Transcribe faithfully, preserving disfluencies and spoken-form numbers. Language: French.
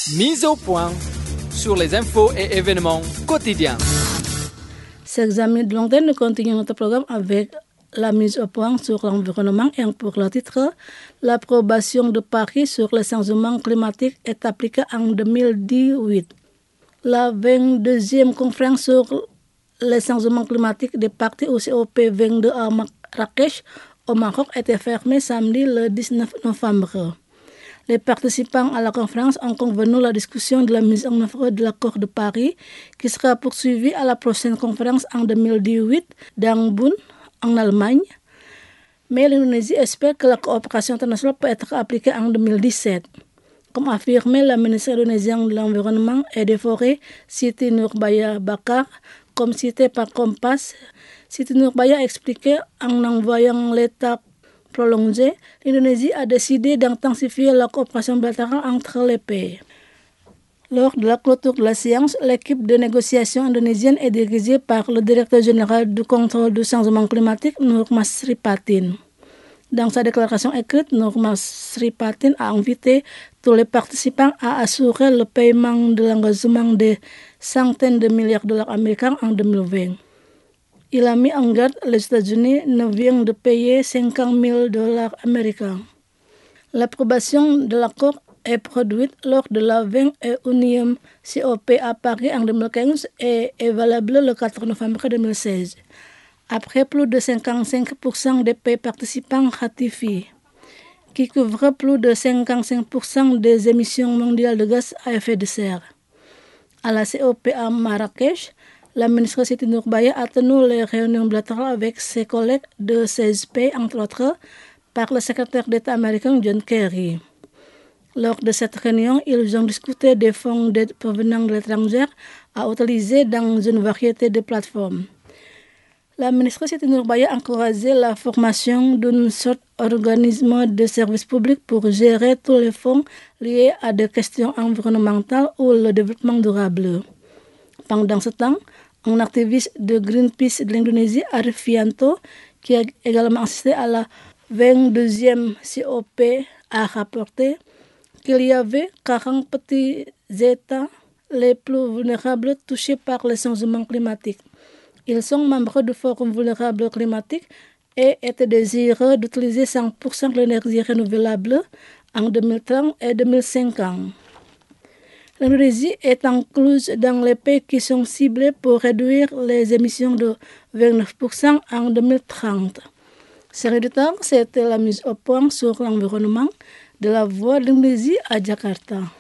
Mise au point sur les infos et événements quotidiens. Chers amis de l'antenne, nous continuons notre programme avec la mise au point sur l'environnement et pour le titre, l'approbation de Paris sur le changement climatique est appliquée en deux mille dix-huit. La vingt-deuxième conférence sur le changement climatique des parties au C O P vingt-deux à Marrakech, au Maroc, était fermée samedi le dix-neuf novembre. Les participants à la conférence ont convenu la discussion de la mise en œuvre de l'accord de Paris qui sera poursuivie à la prochaine conférence en deux mille dix-huit dans Bonn, en Allemagne. Mais l'Indonésie espère que la coopération internationale peut être appliquée en deux mille dix-sept. Comme affirmé la ministre indonésienne de l'Environnement et des Forêts, Siti Nurbaya Bakar, comme cité par Kompas, Siti Nurbaya a expliqué en envoyant l'étape prolongée, l'Indonésie a décidé d'intensifier la coopération bilatérale entre les pays. Lors de la clôture de la séance, l'équipe de négociation indonésienne est dirigée par le directeur général du contrôle du changement climatique, Nurmas Sripatin. Dans sa déclaration écrite, Nurmas Sripatin a invité tous les participants à assurer le paiement de l'engagement de centaines de milliards de dollars américains en deux mille vingt. Il a mis en garde les États-Unis ne viennent de payer cinquante mille dollars américains. L'approbation de l'accord est produite lors de la vingt et unième C O P à Paris en deux mille quinze et est valable le quatre novembre deux mille seize. Après plus de cinquante-cinq pour cent des pays participants ratifiés, qui couvrent plus de cinquante-cinq pour cent des émissions mondiales de gaz à effet de serre. À la C O P à Marrakech, la ministre Siti Nurbaya a tenu les réunions bilatérales avec ses collègues de seize pays, entre autres, par le secrétaire d'État américain John Kerry. Lors de cette réunion, ils ont discuté des fonds d'aide provenant de l'étranger à utiliser dans une variété de plateformes. La ministre Siti Nurbaya a encouragé la formation d'une sorte d'organisme de service public pour gérer tous les fonds liés à des questions environnementales ou le développement durable. Pendant ce temps, un activiste de Greenpeace de l'Indonésie, Arifianto, qui a également assisté à la vingt-deuxième C O P, a rapporté qu'il y avait quarante petits États les plus vulnérables touchés par le changement climatique. Ils sont membres du Forum vulnérable climatique et étaient désireux d'utiliser cent pour cent de l'énergie renouvelable en deux mille trente et deux mille cinquante. L'Indonésie est incluse dans les pays qui sont ciblés pour réduire les émissions de vingt-neuf pour cent en deux mille trente. Chers auditeurs, c'était la mise au point sur l'environnement de la Voix de l'Indonésie à Jakarta.